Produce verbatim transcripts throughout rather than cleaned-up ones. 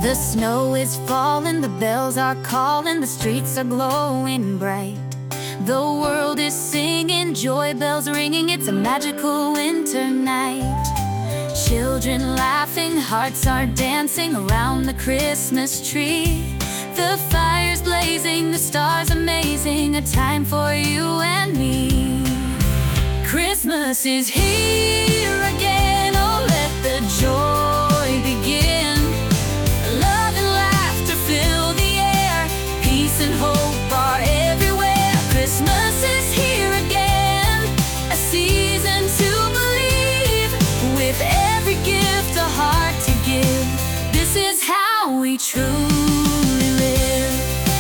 The snow is falling, the bells are calling, the streets are glowing bright. The world is singing, joy bells ringing, it's a magical winter night. Children laughing, hearts are dancing around the Christmas tree. The fire's blazing, the stars amazing, a time for you and me. Christmas is here again, oh let the joy begin. Love and laughter fill the air, peace and hope are everywhere. Christmas is here again, a season to believe. With every gift a heart to give, this is how we truly live.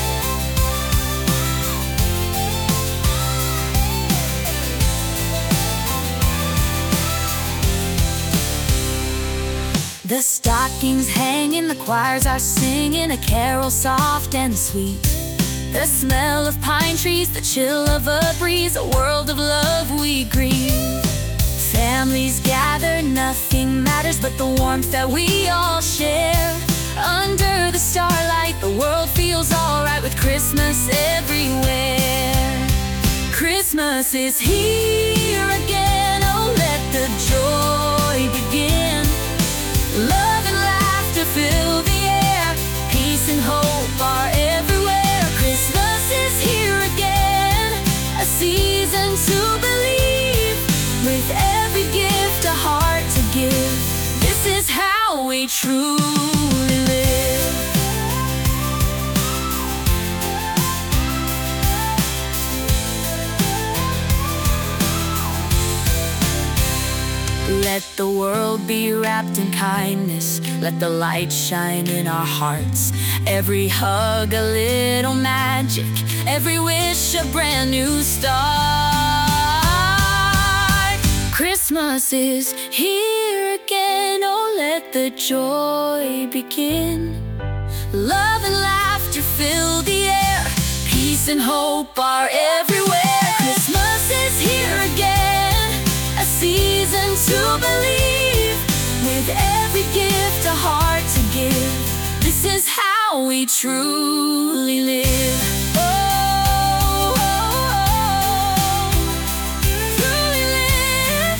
The stockings hanging, the choirs are singing, a carol soft and sweet. The smell of pine trees, the chill of a breeze, a world of love we greet. Families gather, nothing matters but the warmth that we all share. Under the starlight, the world feels alright with Christmas everywhere. Christmas is here again, oh let the joy begin. Love and laughter fill the air, peace and hope are everywhere. Christmas is here again, a season to believe. With every gift a heart to give, this is how we truly live. Let the world be wrapped in kindness, let the light shine in our hearts. Every hug a little magic, every wish a brand new start. Christmas is here again, oh let the joy begin. Love and laughter fill the air, peace and hope are everywhere. Christmas is here again, a season to believe. With every gift a heart to give, this is how we truly live. Oh, oh, oh, truly live.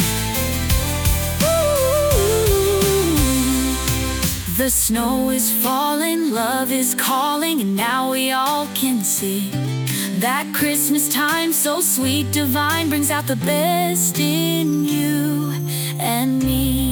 Ooh. The snow is falling, love is calling, and now we all can see that Christmas time so sweet, divine, brings out the best in you and me.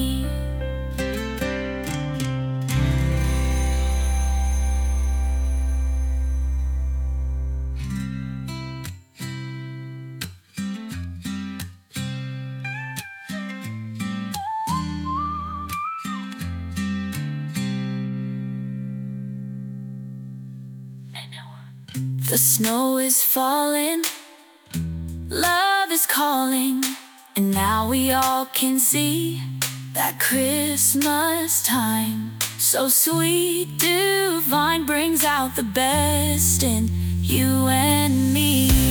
The snow is falling, love is calling, and now we all can see that Christmas time so sweet, divine, brings out the best in you and me.